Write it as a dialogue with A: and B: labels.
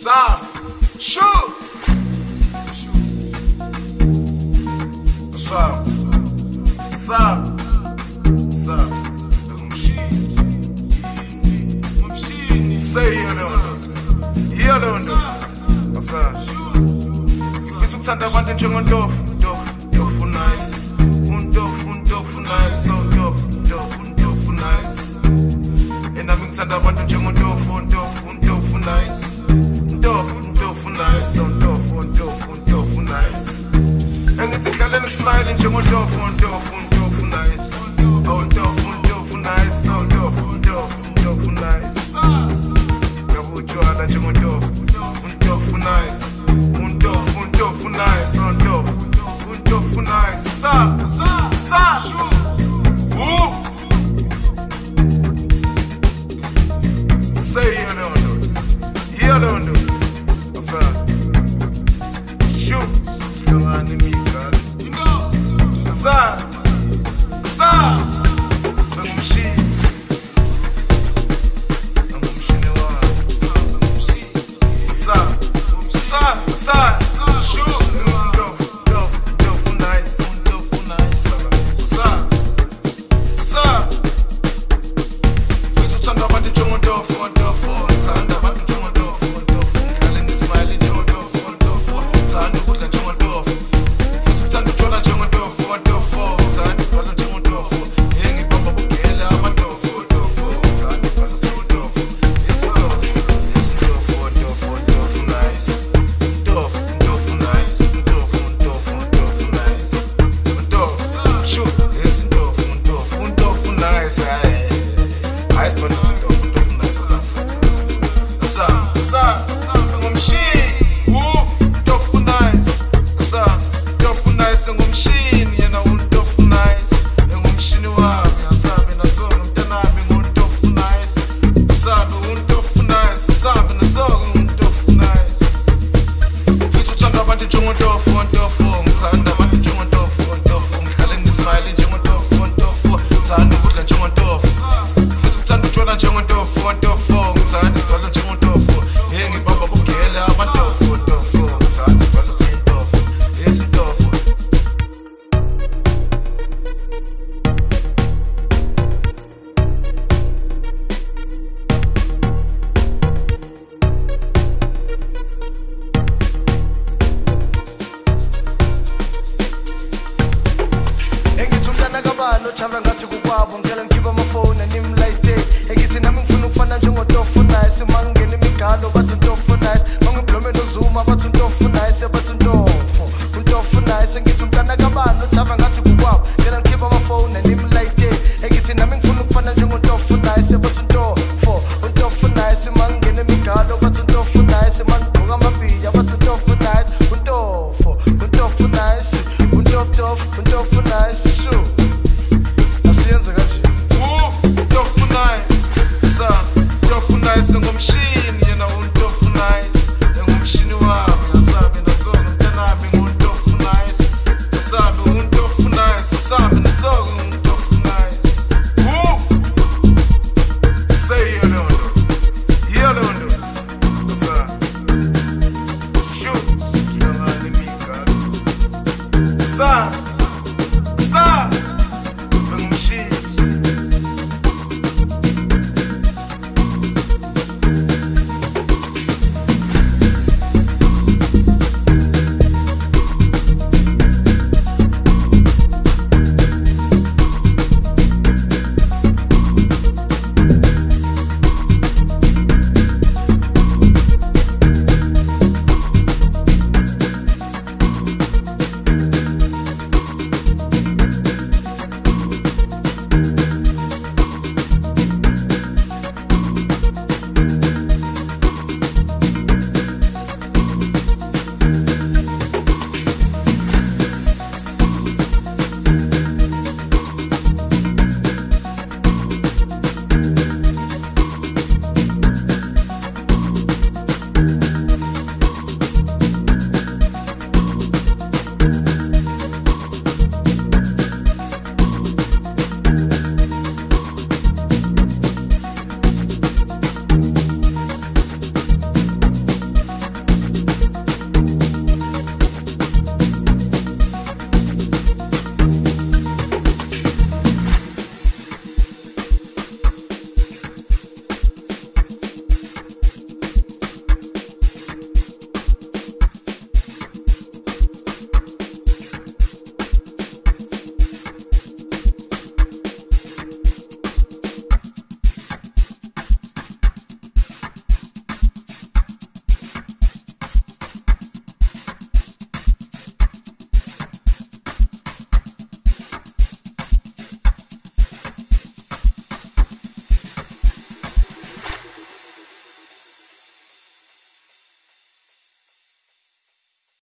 A: Sam, shoot. Sam, say you don't know. Sam, if you turn the one to John Duff nice. Undofu nice, so Duff nice. And I'm in Tanda one to John Duff nice. Duff nice, so Duff nice. And it's a calendar smiling, John Duff nice. Oh, Duff nice, so Duff nice. Double Joanna, John Duff nice. Duff nice, so Duff nice. Sa. Ooh. Say you don't know. Sa. Shoot. You're an enemy, God. You know. Sa. I'm machine. Sa. Shoot. Chava ngathi kukwabo ngicela ngikhipha amafoni animlayite engithi nami ngifuna ukufana njengoDofu nice mangena imigalo bathi uDofu nice mangiblome noZuma bathi uDofu nice bathi uDofu nice engithi umntana kabani chava ngathi kukwabo ngicela ngikhipha amafoni animlayite engithi nami ngifuna ukufana njengoDofu nice bathi uDofu nice mangena imigalo bathi